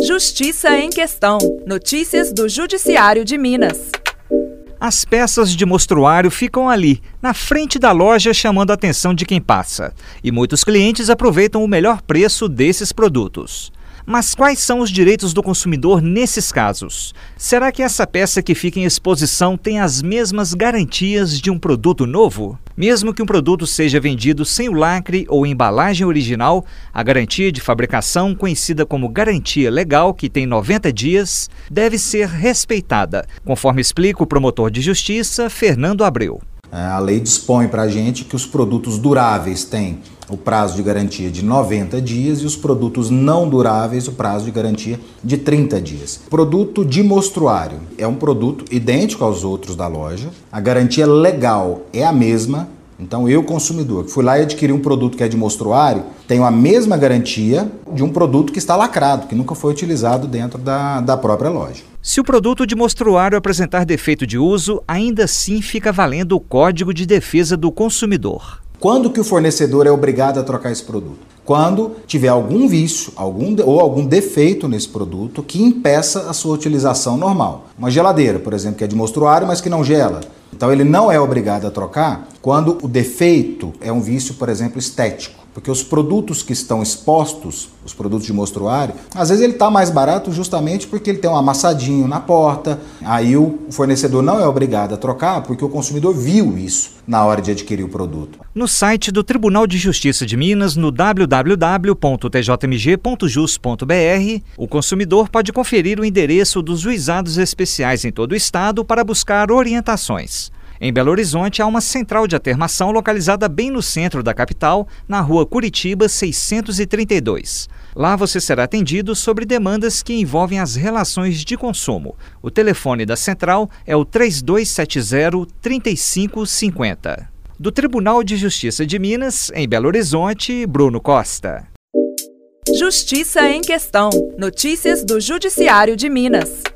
Justiça em Questão. Notícias do Judiciário de Minas. As peças de mostruário ficam ali, na frente da loja, chamando a atenção de quem passa. E muitos clientes aproveitam o melhor preço desses produtos. Mas quais são os direitos do consumidor nesses casos? Será que essa peça que fica em exposição tem as mesmas garantias de um produto novo? Mesmo que um produto seja vendido sem o lacre ou embalagem original, a garantia de fabricação, conhecida como garantia legal, que tem 90 dias, deve ser respeitada, conforme explica o promotor de justiça, Fernando Abreu. A lei dispõe para a gente que os produtos duráveis têm o prazo de garantia de 90 dias e os produtos não duráveis o prazo de garantia de 30 dias. Produto de mostruário é um produto idêntico aos outros da loja, a garantia legal é a mesma. Então eu, consumidor, que fui lá e adquiri um produto que é de mostruário, tenho a mesma garantia de um produto que está lacrado, que nunca foi utilizado dentro da própria loja. Se o produto de mostruário apresentar defeito de uso, ainda assim fica valendo o Código de Defesa do Consumidor. Quando que o fornecedor é obrigado a trocar esse produto? Quando tiver algum vício ou algum defeito nesse produto que impeça a sua utilização normal. Uma geladeira, por exemplo, que é de mostruário, mas que não gela. Então ele não é obrigado a trocar quando o defeito é um vício, por exemplo, estético. Porque os produtos que estão expostos, os produtos de mostruário, às vezes ele está mais barato justamente porque ele tem um amassadinho na porta. Aí o fornecedor não é obrigado a trocar porque o consumidor viu isso na hora de adquirir o produto. No site do Tribunal de Justiça de Minas, no www.tjmg.jus.br, o consumidor pode conferir o endereço dos juizados especiais em todo o estado para buscar orientações. Em Belo Horizonte, há uma central de atermação localizada bem no centro da capital, na rua Curitiba 632. Lá você será atendido sobre demandas que envolvem as relações de consumo. O telefone da central é o 3270-3550. Do Tribunal de Justiça de Minas, em Belo Horizonte, Bruno Costa. Justiça em Questão. Notícias do Judiciário de Minas.